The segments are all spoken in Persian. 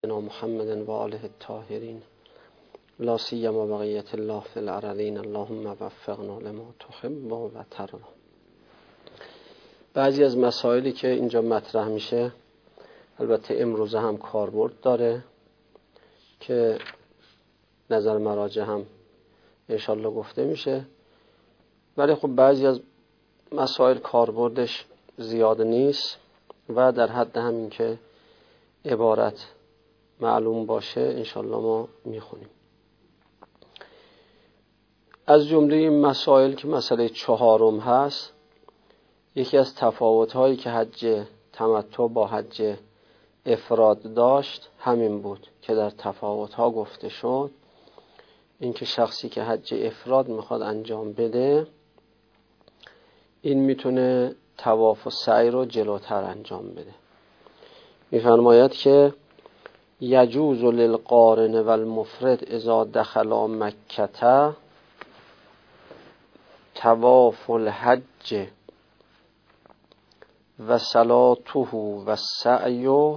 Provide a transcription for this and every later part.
محمد و آله الطاهرین لا سیما بقیت الله فی الارضین اللهم وفقنا لما تحب و ترضی. بعضی از مسائلی که اینجا مطرح میشه البته امروزه هم کاربرد داره که نظر مراجع هم انشالله گفته میشه، ولی خب بعضی از مسائل کاربردش زیاد نیست و در حد همین که عبارت معلوم باشه انشالله ما میخونیم. از جمله این مسائل که مسئله 4 هست، یکی از تفاوت‌هایی که حج تمتع با حج افراد داشت همین بود که در تفاوت‌ها گفته شد، اینکه شخصی که حج افراد میخواد انجام بده این میتونه طواف و سعی رو جلوتر انجام بده. میفرماید که یجوز للقارن و المفرد اذا دخلا مکة طواف الحج و صلاته و سعی و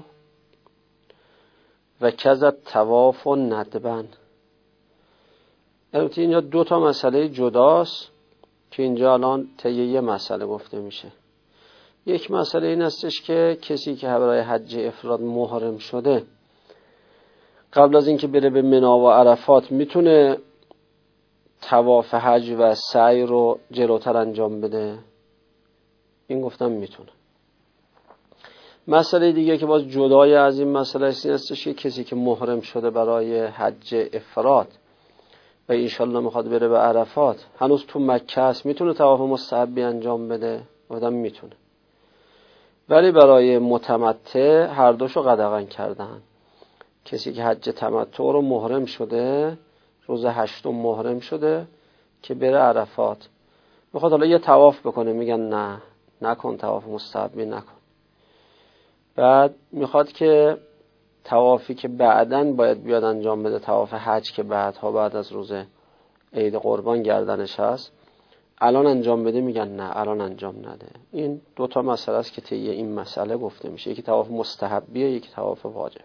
کذا طواف ندبن. البته اینجا 2 مسئله جداست که اینجا الان طی یه مسئله گفته میشه. یک مسئله این استش که کسی که برای حج افراد محرم شده قبل از اینکه بره به منا و عرفات میتونه طواف حج و سعی رو جلوتر انجام بده. این گفتم میتونه. مسئله دیگه که باز جدای از این مسئله است این استش که کسی که محرم شده برای حج افراد و انشالله میخواد بره به عرفات هنوز تو مکه است، میتونه طواف مستحبی انجام بده؟ گفتم میتونه. ولی برای متمتع هر دوشو قدغن کردن. کسی که حج تمتع رو محرم شده، روز 8 محرم شده که بره عرفات، میخواد حالا یه طواف بکنه، میگن نه نکن، طواف مستحبی نکن. بعد میخواد که طوافی که بعدن باید بیاد انجام بده، طواف حج که بعد از روز عید قربان گردنش هست، الان انجام بده، میگن نه الان انجام نده. این 2 مسئله است که طی این مسئله گفته میشه، یکی طواف مستحبیه، یکی طواف واجب.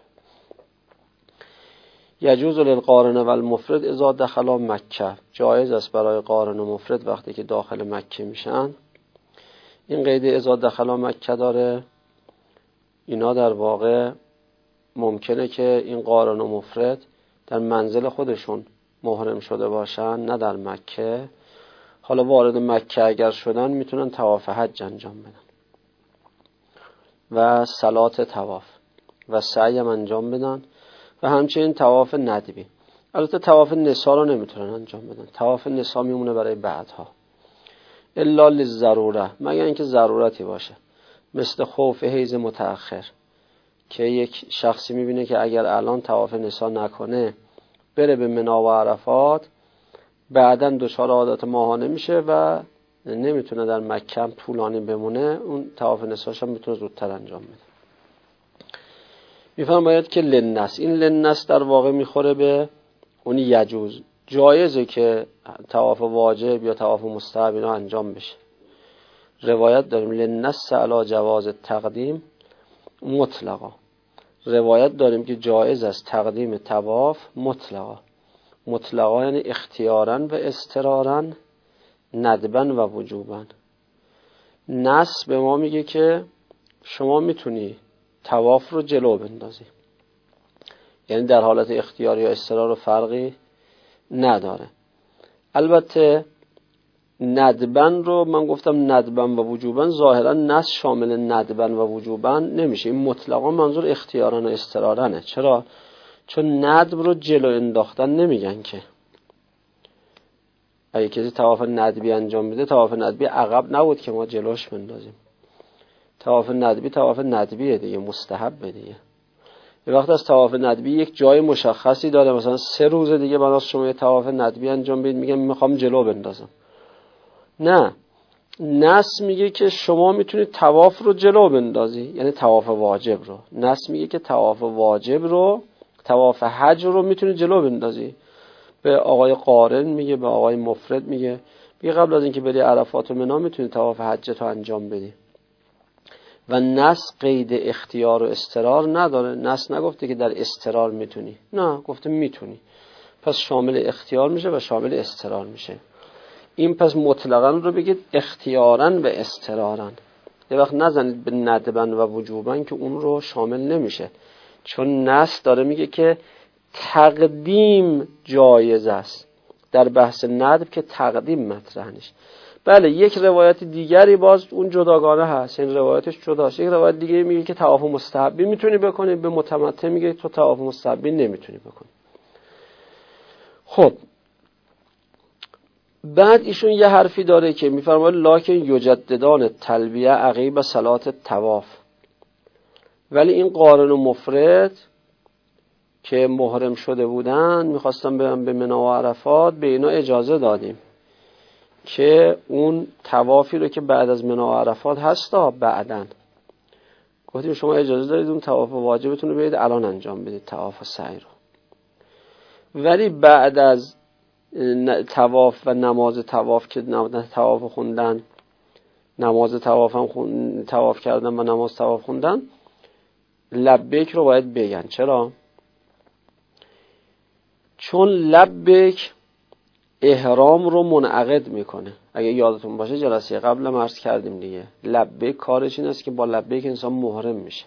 یجوز للقارن و المفرد اذا دخلا مکه، جایز است برای قارن و مفرد وقتی که داخل مکه میشن. این قید اذا دخلا مکه داره. اینا در واقع ممکنه که این قارن و مفرد در منزل خودشون محرم شده باشن، نه در مکه. حالا وارد مکه اگر شدن میتونن طواف حج انجام بدن و صلات طواف و سعی هم انجام بدن و همچنین طواف ندبی. البته طواف نسا رو نمیتونن انجام بدن، طواف نسا میمونه برای بعدها، الا للضروره، مگر اینکه ضرورتی باشه، مثل خوف حیض متأخر که یک شخصی میبینه که اگر الان طواف نسا نکنه بره به منا و عرفات بعدن دچار عادت ماهانه میشه و نمیتونه در مکه هم طولانی بمونه، اون طواف نساش هم میتونه زودتر انجام بده. میفرماید که لنس، این لنس در واقع میخوره به اون یجوز، جایزه که طواف واجب یا طواف مستحب اینا انجام بشه. روایت داریم لنس علی جواز تقدیم مطلقا، روایت داریم که جایز است تقدیم طواف مطلقا یعنی اختیاراً و اضطراراً، ندباً و وجوباً. نص به ما میگه که شما میتونی طواف رو جلو بندازی، یعنی در حالت اختیار یا اضطرار فرقی نداره. البته ندبن رو من گفتم ندبن و وجوبن، ظاهرا نص شامل ندبن و وجوبن نمیشه، این مطلقا منظور اختیارن و اضطرارنه. چرا؟ چون ندب رو جلو انداختن نمیگن که. اگه کسی طواف ندبی انجام بده، طواف ندبی عقب نبود که ما جلوش بندازیم. طواف ندبیه دیگه، مستحبه دیگه. یه وقت از طواف ندبی یک جای مشخصی داره، مثلا 3 روز دیگه بناس شما یه طواف ندبی انجام بدید، میگم میخوام جلو بندازم. نه، نص میگه که شما میتونید طواف رو جلو بندازی، یعنی طواف واجب رو. نص میگه که طواف واجب رو، طواف حج رو میتونید جلو بندازی. به آقای قارن میگه، به آقای مفرد میگه قبل از اینکه بری عرفات و منا میتونید طواف حج تو انجام بدی. و نص قید اختیار و اضطرار نداره. نص نگفته که در اضطرار میتونی، نه، گفته میتونی، پس شامل اختیار میشه و شامل اضطرار میشه. این پس مطلقاً رو بگید اختیاراً و اضطراراً. یه وقت نزنید به ندباً و وجوباً که اون رو شامل نمیشه، چون نص داره میگه که تقدیم جایز است. در بحث ندب که تقدیم مطرح نیست. بله، یک روایت دیگری باز اون جداگانه هست، این روایتش جداست. یک روایت دیگه میگه که طواف مستحبی میتونی بکنی، به متمتع میگه تو طواف مستحبی نمیتونی بکنی. خب بعد ایشون یه حرفی داره که میفرماید لکن یجددان تلبیه عقیب صلات طواف. ولی این قارن و مفرد که محرم شده بودن میخواستن برن به منی و عرفات، به اینا اجازه دادیم که اون طوافی رو که بعد از منی و عرفات هستا بعدن گفتیم شما اجازه دارید اون طواف واجبتون رو برید الان انجام بدید، طواف سعی رو. ولی بعد از طواف و نماز طواف که طواف خوندن، نماز طواف هم طواف کردن و نماز طواف خوندن، لبیک رو باید بگن. چرا؟ چون لبیک احرام رو منعقد میکنه. اگه یادتون باشه جلسه قبل هم عرض کردیم دیگه، لبیک کارش این است که با لبیک انسان محرم میشه.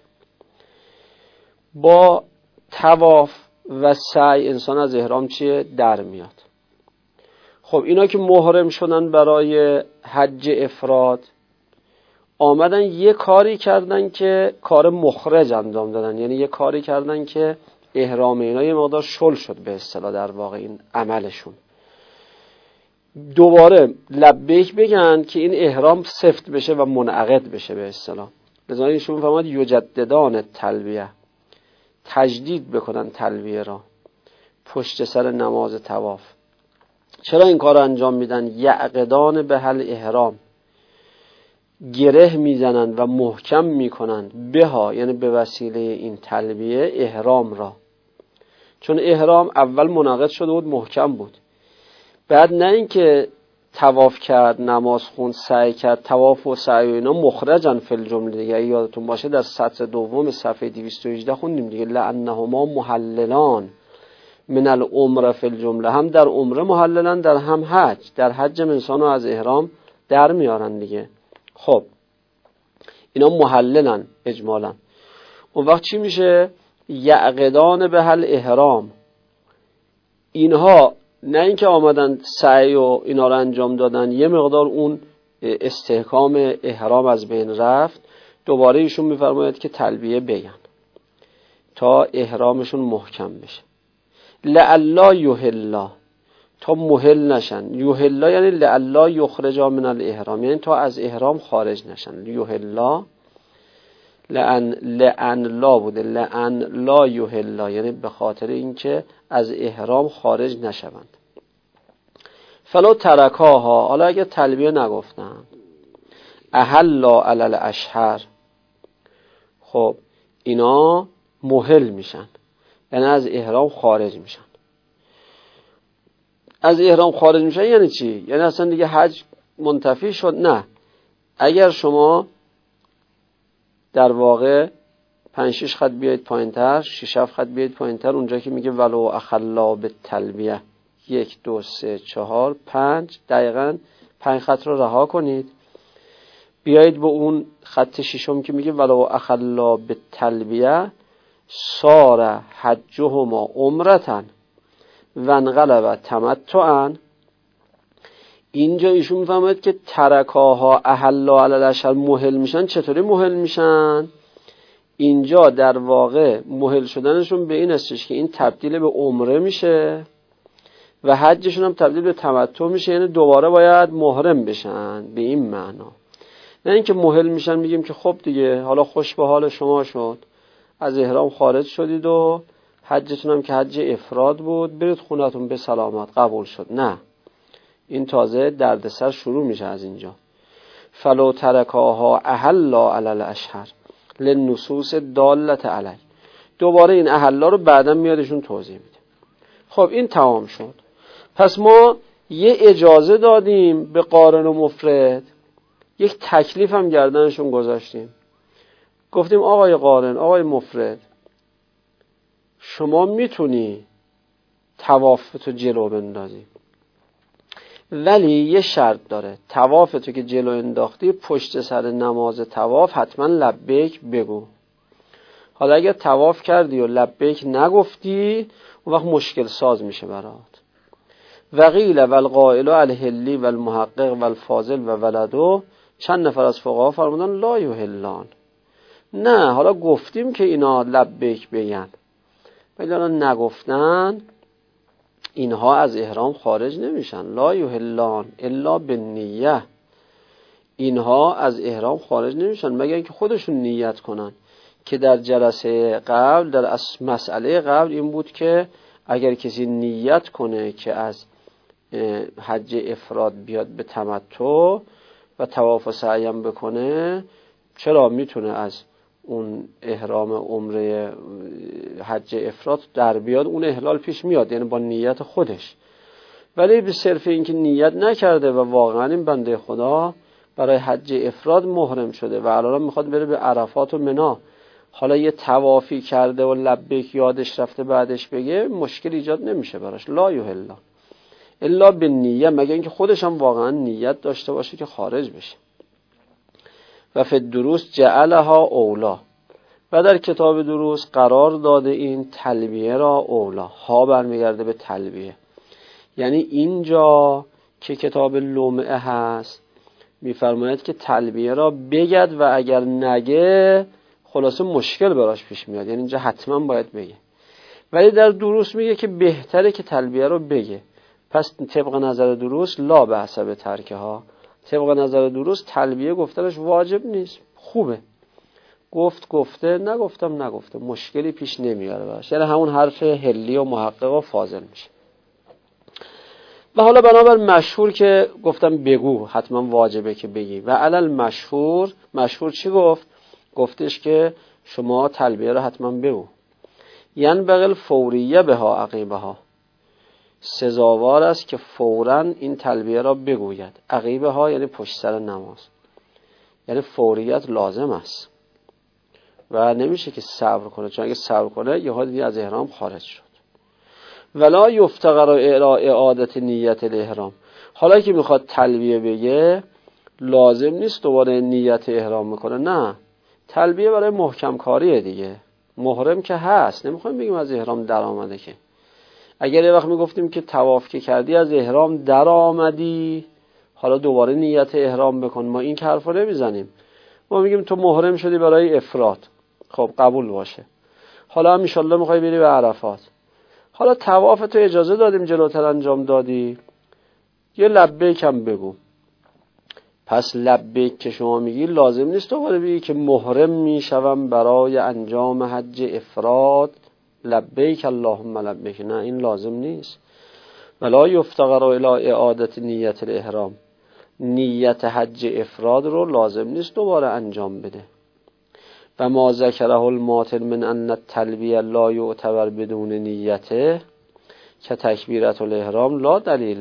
با طواف و سعی انسان از احرام چیه؟ در میاد. خب اینا که محرم شدن برای حج افراد، آمدن یه کاری کردن که کار مخرج انجام دادن، یعنی یه کاری کردن که احرام اینا یه مقدار شل شد به اصطلاح در واقع این عملشون. دوباره لبیک بگن که این احرام سفت بشه و منعقد بشه به اصطلاح. لذا ایشون فرمود یجددان تلبیه، تجدید بکنن تلبیه را پشت سر نماز طواف. چرا این کار رو انجام میدن؟ یعقدان به حل احرام، گره میزنن و محکم میکنن بها، یعنی به وسیله این تلبیه احرام را. چون احرام اول منعقد شده بود، محکم بود، بعد نه اینکه طواف کرد، نماز خوند، سعی کرد. طواف و سعی و اینا مخرجن فی الجمله دیگه. یادتون باشه در سطر دوم صفحه 218 خوندیم دیگه، لانهما محللان من العمره فی الجمله، هم در عمره محللن، در هم حج. در حج انسانو از احرام در میارن دیگه. خب اینا محللن اجمالا. اون وقت چی میشه؟ یعقدان به حل احرام. اینها نه اینکه آمدن سعی و اینا رو انجام دادن، یه مقدار اون استحکام احرام از بین رفت، دوباره ایشون میفرماید که تلبیه بگن تا احرامشون محکم بشه. لعلا یحلا، تا محل نشن. یحلا یعنی لعلا یخرجا من الاحرام، یعنی تا از احرام خارج نشن. یحلا لعن لا بوده، لعن لا یحلا، یعنی به خاطر اینکه از احرام خارج نشوند. فلو ترکاها، حالا اگه تلبیه نگفتن، احلا علی الاشهر، خب اینا محل میشن، یعنی از احرام خارج میشن. از احرام خارج میشن یعنی چی؟ یعنی اصلا دیگه حج منتفی شد؟ نه. اگر شما در واقع 5-6 خط بیاید پایینتر، 6-7 خط بیاید پایینتر، اونجا که میگه ولو اخلا به تلبیه 1 2 3 4 5، دقیقاً 5 خط رو رها کنید، بیایید به اون خط ششم که میگه ولو اخلا به تلبیه صار حجهما عمرتن و انقلب تمتعا. اینجا ایشون میفهمد که ترکاها احلا علی الاشهر محل میشن. چطوری محل میشن؟ اینجا در واقع محل شدنشون به این استش که این تبدیل به عمره میشه و حجشون هم تبدیل به تمتع میشه، یعنی دوباره باید محرم بشن به این معنا. نه اینکه محل میشن میگیم که خب دیگه حالا خوش به حال شما شد، از احرام خارج شدید و حجتون هم که حج افراد بود، برید خونتون به سلامت، قبول شد. نه، این تازه دردسر شروع میشه از اینجا. فلو ترکاها احلا علی الاشهر للنصوص دالت علی. دوباره این احلا رو بعداً میادشون توضیح میده. خب این تمام شد. پس ما یه اجازه دادیم به قارن و مفرد، یک تکلیف هم گردنشون گذاشتیم. گفتیم آقای قارن، آقای مفرد، شما میتونی طوافتو جلو بندازی، ولی یه شرط داره، طوافتو که جلو انداختی پشت سر نماز طواف حتما لبیک بگو. حالا اگه طواف کردی و لبیک نگفتی اون وقت مشکل ساز میشه برات. وقیل والقائل الهلی والمحقق والفاضل و ولدو، چند نفر از فقها فرمودن لا یحلان. نه، حالا گفتیم که اینا لبیک بگن، ولی الان نگفتن، اینها از احرام خارج نمیشن. لا یحلان الا بالنیه، اینها از احرام خارج نمیشن مگر اینکه خودشون نیت کنن، که در جلسه قبل، در مسئله قبل این بود که اگر کسی نیت کنه که از حج افراد بیاد به تمتع و طواف و سعی هم بکنه، چرا میتونه از اون احرام عمره حج افراد در بیاد، اون احلال پیش میاد، یعنی با نیت خودش. ولی به صرف اینکه نیت نکرده و واقعا این بنده خدا برای حج افراد محرم شده و الان میخواد بره به عرفات و منا، حالا یه طوافی کرده و لبیک یادش رفته بعدش بگه، مشکل ایجاد نمیشه براش. لا یحلا الا بالنیه، مگر اینکه خودش هم واقعا نیت داشته باشه که خارج بشه. و فی الدروس جعلها اولا، و در کتاب دروس قرار داده این تلبیه را اولا. ها برمیگرده به تلبیه، یعنی اینجا که کتاب لمعه هست میفرماید که تلبیه را بگد و اگر نگه خلاصه مشکل براش پیش میاد، یعنی اینجا حتما باید بگه. ولی در دروس میگه که بهتره که تلبیه را بگه. پس طبق نظر دروس لا بأس به ترکه ها، طبق نظر دروس تلبیه گفتنش واجب نیست، خوبه. گفته، نگفته، مشکلی پیش نمیاره براش، یعنی همون حرف هلی و محقق و فاضل میشه. و حالا بنابر مشهور که گفتم بگو، حتما واجبه که بگی. و علل مشهور چی گفت؟ گفتش که شما تلبیه رو حتما بگو. یعنی بغل فوریه بها عقیبها، سزاوار است که فوراً این تلبیه را بگوید. عقیبها یعنی پشت سر نماز، یعنی فوریت لازم است و نمیشه که صبر کنه، چون اگه صبر کنه یه حال دیگه از احرام خارج شد. ولا یفتقر اعادت نیت الاحرام، حالا که میخواد تلبیه بگه لازم نیست دوباره نیت احرام میکنه، نه، تلبیه برای محکم کاریه دیگه، محرم که هست، نمیخوایم بگیم از احرام در آمده. که اگر یه وقت میگفتیم که طواف که کردی از احرام در آمدی، حالا دوباره نیت احرام بکن، ما این حرفا نمیزنیم. ما میگیم تو محرم شدی برای افراد، خب قبول باشه، حالا هم ان شاءالله میخوای بری به عرفات، حالا طواف تو اجازه دادیم جلوتر انجام دادی، یه لبیک هم بگو. پس لبیک که شما میگی لازم نیست دوباره بگی که محرم میشوم برای انجام حج افراد، لبیک اللهم لبیک، نه این لازم نیست. ولا یفتقر الی اعادت نیت الاحرام، نیت حج افراد رو لازم نیست دوباره انجام بده. و ما ذکره الماتن من ان التلبیه لا یعتبر بدون نیته که تکبیرت الاحرام لا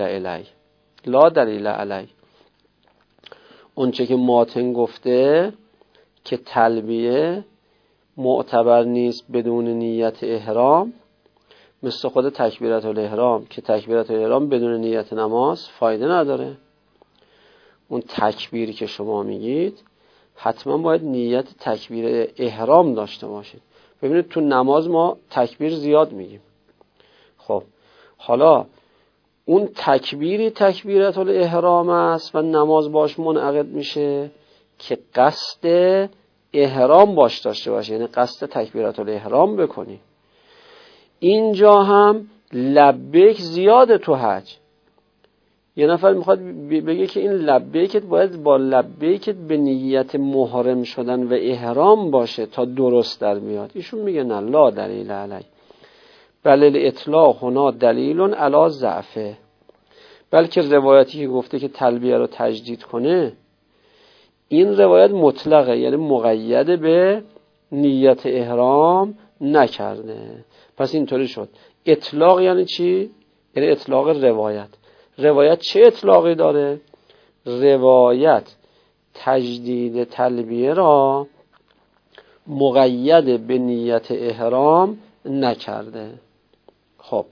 دلیل علی. اون چه که ماتن گفته که تلبیه معتبر نیست بدون نیت احرام، مثل خود تکبیرت الاحرام که تکبیرت الاحرام بدون نیت نماز فایده نداره. اون تکبیری که شما میگید حتما باید نیت تکبیر احرام داشته باشید. ببینید تو نماز ما تکبیر زیاد میگیم، خب حالا اون تکبیری تکبیرت الاحرام است و نماز باش منعقد میشه که قصد احرام باش داشته باشه، یعنی قصد تکبیرت الاحرام بکنی. اینجا هم لبیک زیاده تو حج. یه نفر میخواد بگه که این لبیکت باید با لبیکت به نیت محرم شدن و احرام باشه تا درست در میاد. ایشون میگه نه، لا دلیل علی، بل الاطلاق هنا دلیل علی ضعفه، بلکه روایتی که گفته که تلبیه رو تجدید کنه، این روایت مطلقه، یعنی مقید به نیت احرام نکرده. پس اینطوری شد. اطلاق یعنی چی؟ یعنی اطلاق روایت چه اطلاقی داره؟ روایت تجدید تلبیه را مقید به نیت احرام نکرده. خب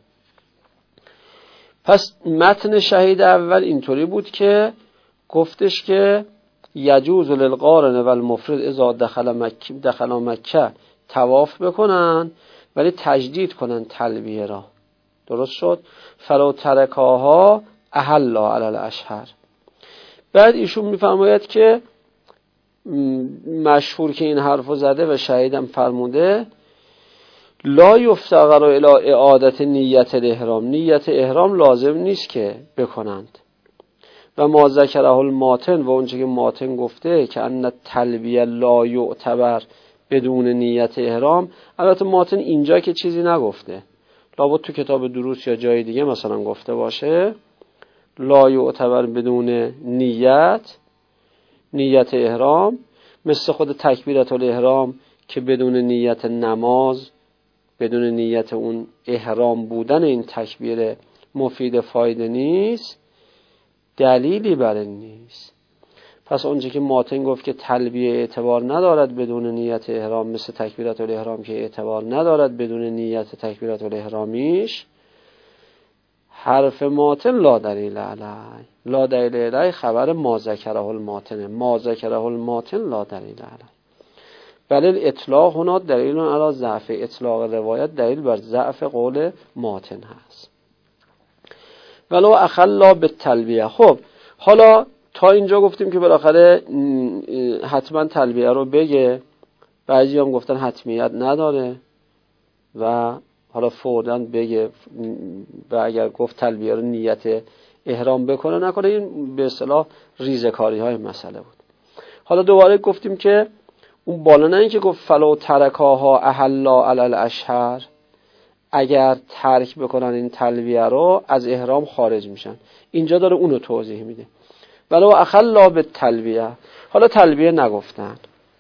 پس متن شهید اول اینطوری بود که گفتش که یجوز للقارن و المفرد اذا دخل مکه طواف بکنن ولی تجدید کنن تلبیه را. درست شد؟ فلو ترکاها احلا علی الاشهر. بعد ایشون میفرماید که مشهور که این حرفو زده و شهیدم فرموده لا یفتقر الی اعادت نیت الاحرام، نیت احرام لازم نیست که بکنند. و ما ذکره الماتن، و اونچه که ماتن گفته که ان تلبیه لا یعتبر بدون نیت احرام. البته ماتن اینجا که چیزی نگفته، لابد تو کتاب دروس یا جای دیگه مثلا گفته باشه لا یعتبر بدون نیت احرام، مثل خود تکبیرت الاحرام که بدون نیت نماز، بدون نیت اون احرام بودن این تکبیر مفید فایده نیست، دلیلی بر این نیست. پس اونجا که ماتن گفت که تلبیه اعتبار ندارد بدون نیت احرام، مثل تکبیرت الاحرام که اعتبار ندارد بدون نیت تکبیرت الاحرامیش، حرف ماتن لا دلیل علی، لا دلیل علی خبر ما ذکره الماتن، ما ذکره الماتن لا دلیل علی. بل الاطلاق هنا دلیل علی ضعف، اطلاق روایت دلیل بر ضعف قول ماتن هست. ولو اخلا بالتلبیه. خب حالا تا اینجا گفتیم که بالاخره حتما تلبیه رو بگه، بعضی هم گفتن حتمیت نداره و حالا فوراً بگه، و اگر گفت تلبیه رو نیت احرام بکنه نکنه، این به اصطلاح ریزکاری های مسئله بود. حالا دوباره گفتیم که اون بالا نه این که گفت فلو ترکاها احلا علی الاشهر، اگر ترک بکنن این تلبیه رو از احرام خارج میشن. اینجا داره اونو توضیح میده. ولو اخلا بالتلبیه، حالا تلبیه نگفتن.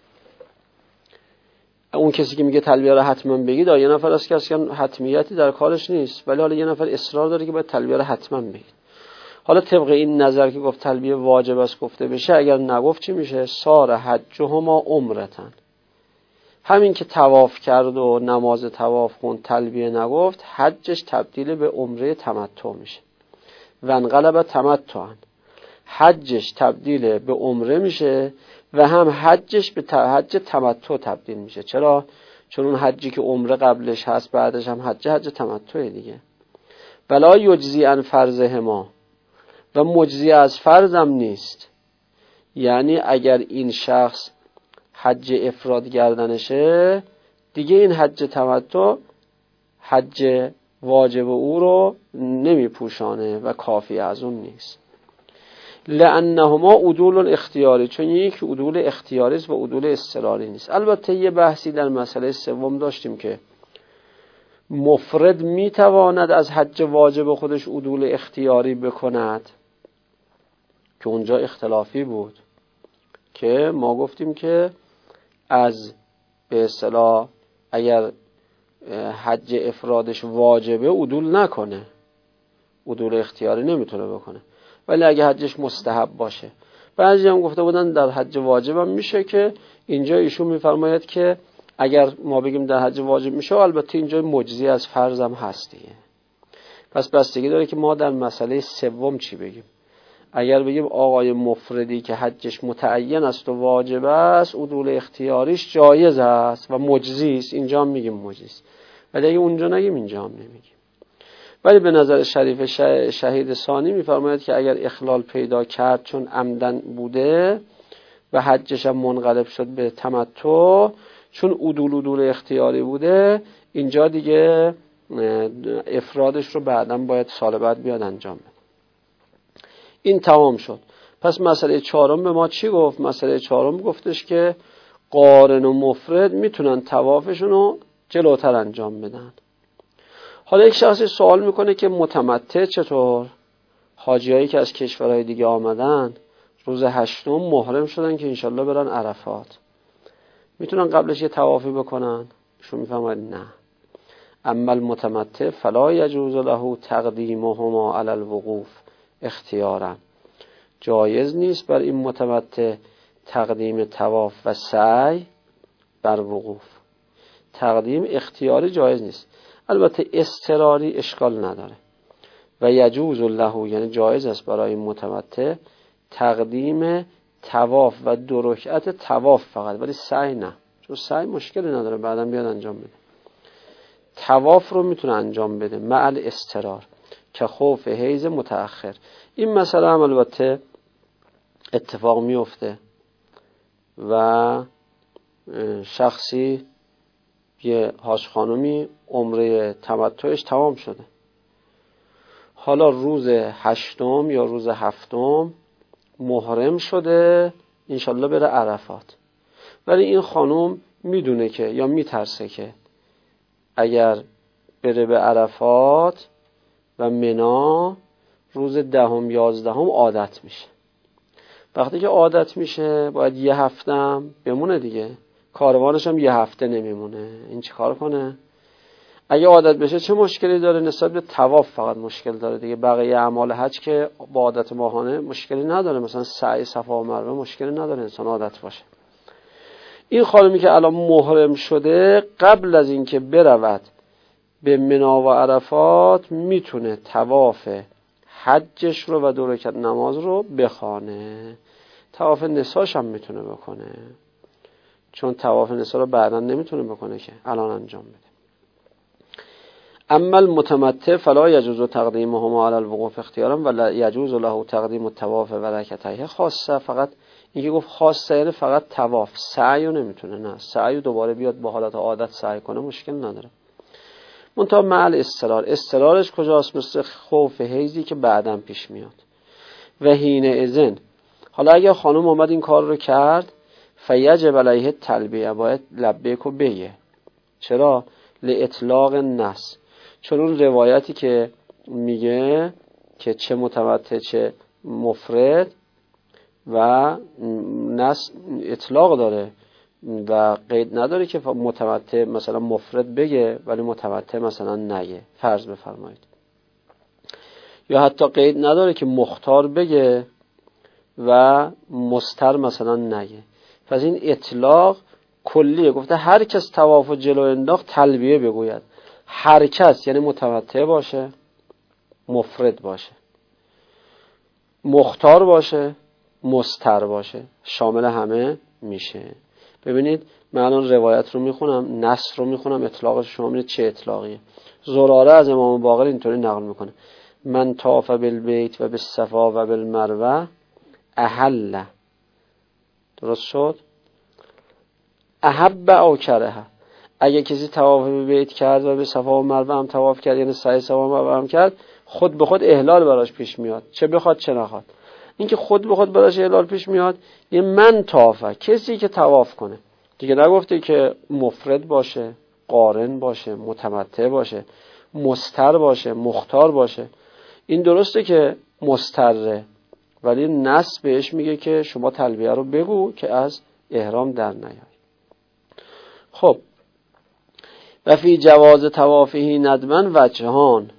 اون کسی که میگه تلبیه رو حتما بگید، یه نفر است که اصلا حتمیتی در کارش نیست، ولی حالا یه نفر اصرار داره که باید تلبیه رو حتما بگید. حالا طبق این نظر که گفت تلبیه واجب است گفته بشه، اگر نگفت چی میشه؟ سار حجهما عمرتن. همین که طواف کرد و نماز طواف خوند تلبیه نگفت، حجش تبدیل به عمره تمتع میشه. و انقلب تمتعا، حجش تبدیل به عمره میشه و هم حجش به حج تمتع تبدیل میشه. چرا؟ چون اون حجی که عمره قبلش هست بعدش هم حج تمتع دیگه. ولا یجزی عن فرضهما، و مجزی از فرضم نیست. یعنی اگر این شخص حج افراد گردنشه، دیگه این حج تمتع حج واجب او رو نمی پوشانه و کافی از اون نیست. لانهما عدول اختیاری، چون یک عدول اختیاری است و عدول اضطراری نیست. البته یه بحثی در مسئله سوم داشتیم که مفرد می تواند از حج واجب خودش عدول اختیاری بکند، که اونجا اختلافی بود، که ما گفتیم که از به اصطلاح اگر حج افرادش واجبه عدول نکنه، عدول اختیاری نمیتونه بکنه، ولی اگه حجش مستحب باشه. بعضی هم گفته بودن در حج واجب هم میشه، که اینجا ایشون میفرماید که اگر ما بگیم در حج واجب میشه، البته اینجا مجزی از فرض هم هست دیگه. پس بستگی داره که ما در مسئله سوم چی بگیم. اگر بگیم آقای مفردی که حجش متعین است و واجب است، عدول اختیاریش جایز است و مجزی است، اینجا هم میگیم مجزی است. ولی اگه اونجا نگیم اینجا هم نمیگیم. ولی به نظر شریف شهید ثانی میفرماید که اگر اخلال پیدا کرد چون عمدن بوده و حجش هم منقلب شد به تمتع، چون عدول اختیاری بوده، اینجا دیگه افرادش رو بعداً باید سال بعد بیاد انجام بده. این تمام شد. پس مسئله چهارم به ما چی گفت؟ مسئله چهارم گفتش که قارن و مفرد میتونن طوافشون رو جلوتر انجام بدن. حالا یک شخصی سوال میکنه که متمتع چطور؟ حاجیایی که از کشورهای دیگه آمدن روز 8 محرم شدن که انشالله برن عرفات، میتونن قبلش یه طوافی بکنن؟ ایشون میفهمن نه. اما المتمتع فلا یجوز له تقدیمهما علی الوقوف اختیارا، جایز نیست بر این متمتع تقدیم طواف و سعی بر وقوف. تقدیم اختیاری جایز نیست، البته اضطراری اشکال نداره. و یجوز له، یعنی جایز است برای متمتع تقدیم طواف و 2 رکعت طواف فقط، ولی سعی نه، چون سعی مشکلی نداره، بعدا بیاد انجام بده. طواف رو میتونه انجام بده مع الاضطرار که خوف حیض متأخر. این مسئله هم البته اتفاق میفته و شخصی یه حاج خانومی عمره تمتعش تمام شده، حالا روز 8 یا روز 7 محرم شده انشالله بره عرفات، ولی این خانوم میدونه که یا میترسه که اگر بره به عرفات و منا روز 10 11 عادت میشه. وقتی که عادت میشه باید 1 هفته بمونه دیگه، کاروانش هم 1 هفته نمیمونه. این چی کار کنه؟ اگه عادت بشه چه مشکلی داره؟ نسبت به طواف فقط مشکل داره دیگه، بقیه اعمال حج که با عادت ماهانه مشکلی نداره، مثلا سعی صفا و مروه مشکلی نداره انسان عادت باشه. این خانمی که الان محرم شده قبل از اینکه برود به منا و عرفات میتونه طواف حجش رو و 2 رکعت نماز رو بخوانه. طواف نساش هم میتونه بکنه، چون طواف نسا رو بعدا نمیتونه بکنه که الان انجام بده. اما المتمتع فلا یجوز تقدیمهما علی الوقوف اختیارا ولا یجوز له تقدیم الطواف و رکعتیه خاصه. فقط اینکه گفت خاصه یعنی فقط طواف، سعی رو نمیتونه، نه سعی دوباره بیاد با حالت عادت سعی کنه مشکل نداره. منتها مع الاضطرار، اضطرارش کجاست؟ مثل خوف حیضی که بعداً پیش میاد. و حین اذن، حالا اگر خانم اومد این کار رو کرد فیجب علیه تلبیه، باید لبیک رو بگه. چرا؟ لاطلاق النص، چون اون روایتی که میگه که چه متمتع چه مفرد و نص اطلاق داره و قید نداره که متمتع مثلا مفرد بگه ولی متمتع مثلا نگه، فرض بفرمایید. یا حتی قید نداره که مختار بگه و مستر مثلا نگه. پس این اطلاق کلیه، گفته هر کس طواف جلو انداخت تلبیه بگوید. هر کس یعنی متمتع باشه، مفرد باشه، مختار باشه، مستر باشه، شامل همه میشه. ببینید من الان روایت رو میخونم، نص رو میخونم، اطلاقش شما میبینید چه اطلاقیه. زراره از امام باقر اینطوری نقل میکنه: من طاف بالبیت و بالصفا و بالمروه احل. درست شد؟ احب او کره. اگه کسی طواف به بیت کرد و به صفا و مروه هم طواف کرد، یعنی سعی صفا و مروه هم کرد، خود به خود احلال براش پیش میاد، چه بخواد چه نخواد. این که خود به خود براش احلال پیش میاد، یه من طافه، کسی که طواف کنه دیگه. نگفته که مفرد باشه، قارن باشه، متمتع باشه، مستر باشه، مختار باشه. این درسته که مستره، ولی نص بهش میگه که شما تلبیه رو بگو که از احرام در نیای. خب و فی جواز طوافه ندبن وجهان.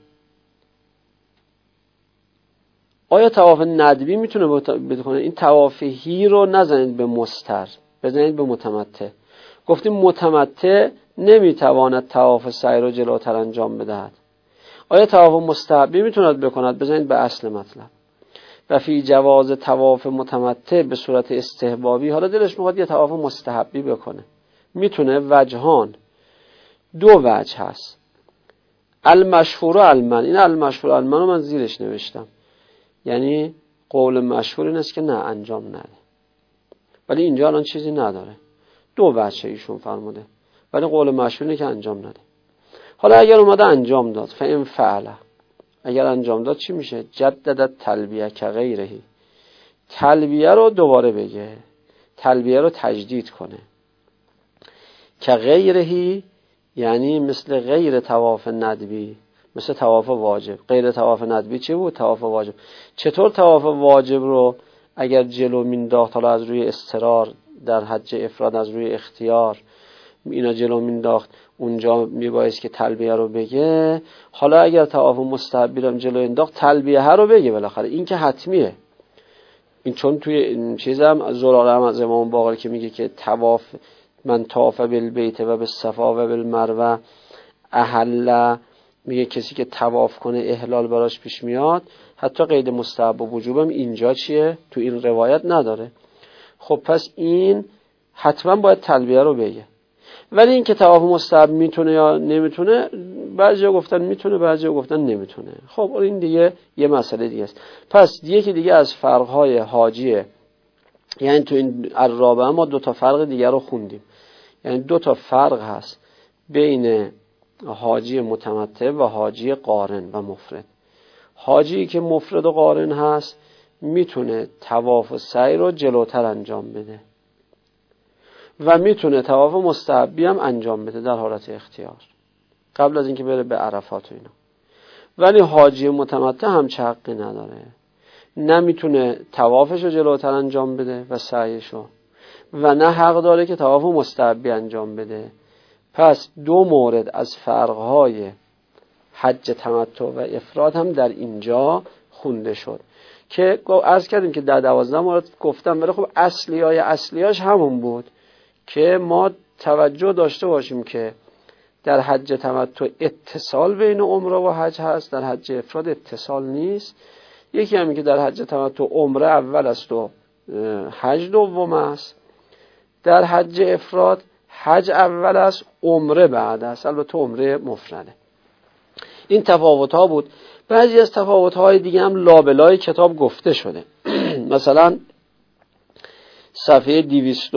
آیا طواف ندبی میتونه بکنه؟ این طوافهی رو نزنید به مستر، بزنید به متمتع. گفتیم متمتع نمیتواند طواف سعی رو جلوتر انجام بدهد. آیا طواف مستحبی میتوند بکند؟ بزنید به اصل مطلب. و فی جواز طواف متمتع به صورت استحبابی، حالا دلش میخواد یه طواف مستحبی بکنه، میتونه. وجهان، 2 وجه هست. المشهور و المن. این المشهور و المن رو من زیرش نوشتم، یعنی قول مشهور این است که نه انجام نده، ولی اینجا الان چیزی نداره. 2 وجه ایشون فرموده، ولی قول مشهور اینه که انجام نده. حالا اگر اومده انجام داد، فإن فعله، اگر انجام داد چی میشه؟ جددت تلبیه که غیرهی، تلبیه رو دوباره بگه، تلبیه رو تجدید کنه. که غیرهی یعنی مثل غیر طواف ندبی، مثل طواف واجب. غیر طواف ندبی چی بود؟ طواف واجب. چطور طواف واجب رو اگر جلو مینداخت، حالا از روی اضطرار در حج افراد از روی اختیار اینا جلو مینداخت، اونجا میبایست که تلبیه رو بگه. حالا اگر طواف مستحبی رو جلو انداخت تلبیه رو بگه بالاخره، این که حتمیه. این چون توی چیزم زراره هم از امام باقر که میگه که طواف من طاف بالبیت و بالصفا و بالمروه احل، میگه کسی که طواف کنه احلال براش پیش میاد. حتی قید مستحب و وجوبم اینجا چیه؟ تو این روایت نداره. خب پس این حتما باید تلبیه رو بگه. ولی این که طواف مستحب میتونه یا نمیتونه، بعضیا گفتن میتونه، بعضیا گفتن نمیتونه. خب این دیگه یه مسئله دیگه است. پس یکی دیگه از فرق‌های حاجیه، یعنی تو این الرابعه ما 2 تا فرق دیگر رو خوندیم. یعنی 2 تا فرق هست بین حاجی متمتع و حاجی قارن و مفرد. حاجی که مفرد و قارن هست میتونه طواف و سعی رو جلوتر انجام بده و میتونه طواف مستحبی هم انجام بده در حالت اختیار قبل از اینکه بره به عرفات و اینا. ولی حاجی متمتع هم چه حقی نداره، نه میتونه طوافش رو جلوتر انجام بده و سعیشو، و نه حق داره که طواف مستحبی انجام بده. پس 2 مورد از فرقهای حج تمتع و افراد هم در اینجا خونده شد که عرض کردیم که در 12 مورد گفتم، ولی خب اصلیاش همون بود که ما توجه داشته باشیم که در حج تمتع اتصال بین عمره و حج هست، در حج افراد اتصال نیست. یکی همین که در حج تمتع عمره اول است و حج دوم است، در حج افراد حج اول است عمره بعد است، البته عمره مفرده. این تفاوت ها بود. بعضی از تفاوت های دیگه هم لابلای کتاب گفته شده. مثلا صفحه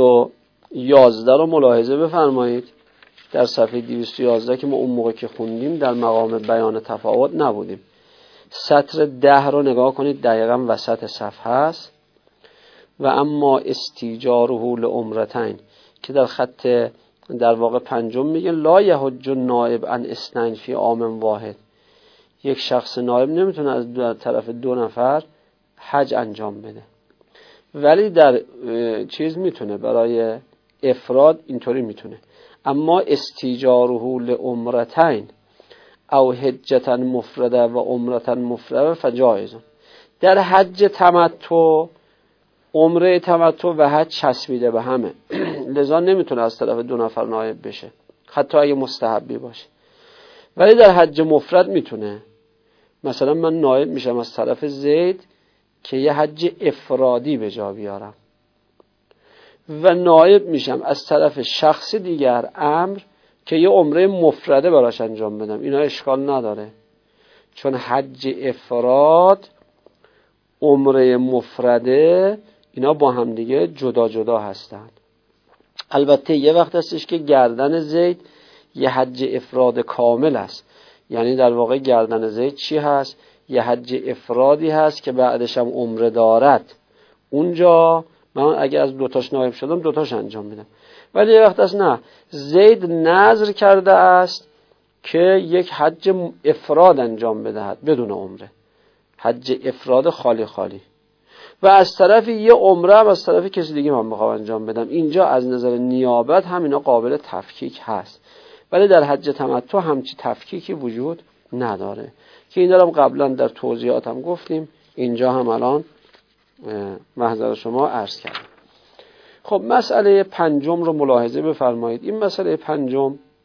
211 رو ملاحظه بفرمایید. در صفحه 211 که ما اون موقع که خوندیم در مقام بیان تفاوت نبودیم. سطر 10 رو نگاه کنید، دقیقاً وسط صفحه است. و اما استیجاره لعمرتین که در خط در واقع 5 میگه لا یحج النائب عن اثنین فی عام واحد. یک شخص نائب نمیتونه از طرف 2 نفر حج انجام بده، ولی در چیز میتونه، برای افراد اینطوری میتونه. اما استیجاره لعمرتین او حجتا مفرده و عمرتا مفرده فجایز. در حج تمتع، عمره تمتع و حج چسبیده به همه، لذا نمیتونه از طرف 2 نفر نائب بشه حتی اگه مستحبی باشه. ولی در حج مفرد میتونه. مثلا من نائب میشم از طرف زید که یه حج افرادی به جا بیارم، و نائب میشم از طرف شخص دیگر عمرو که یه عمره مفرده براش انجام بدم. اینا اشکال نداره، چون حج افراد، عمره مفرده، اینا با هم دیگه جدا جدا هستن. البته یه وقت هستش که گردن زید یه حج افراد کامل است، یعنی در واقع گردن زید چی هست؟ یه حج افرادی هست که بعدش هم عمره دارد. اونجا من اگه از 2 تاش نائب شدم 2 تاش انجام میدم. ولی یه وقت هست نه، زید نذر کرده است که یک حج افراد انجام بدهد بدون عمره، حج افراد خالی خالی، و از طرف یه عمره هم از طرف کسی دیگه من بخوام انجام بدم. اینجا از نظر نیابت هم اینا قابل تفکیک هست، ولی در حج تمتع همچی تفکیکی وجود نداره که این دارم قبلا در توضیحاتم گفتیم، اینجا هم الان محضر شما عرض کردم. خب مسئله 5 رو ملاحظه بفرمایید. این مسئله 5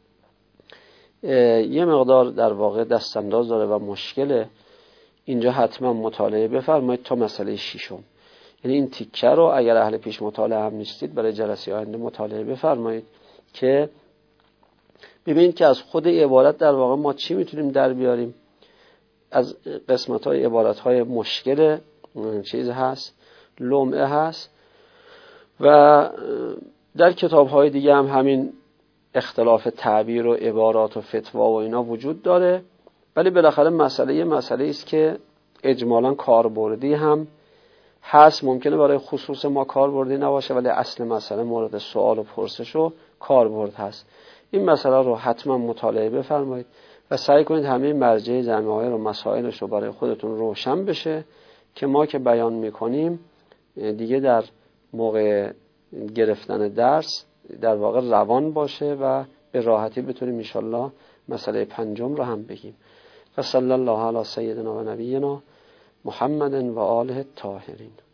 یه مقدار در واقع دستانداز داره و مشکله. اینجا حتما مطالعه بفرمایید تا مسئله 6. یعنی این تیکه رو اگر اهل پیش مطالعه هم نیستید برای جلسه آینده مطالعه بفرمایید که ببینید که از خود عبارت در واقع ما چی میتونیم در بیاریم. از قسمت‌های عبارت‌های مشکل چیز هست، لمعه هست، و در کتاب‌های دیگه هم همین اختلاف تعبیر و عبارات و فتوا و اینا وجود داره. ولی بالاخره مسئله است که اجمالاً کاربردی هم هست. ممکنه برای خصوص ما کاربردی نباشه، ولی اصل مسئله مورد سوال و پرسش و کاربرد هست. این مسئله رو حتما مطالعه بفرمایید و سعی کنید همه مرجع جمع‌های و مسائلش رو برای خودتون روشن بشه که ما که بیان میکنیم دیگه در موقع گرفتن درس در واقع روان باشه و به راحتی بتونیم انشالله مسئله 5 رو هم بگیم. و صلی الله علی سیدنا و نبینا محمد و آله الطاهرین.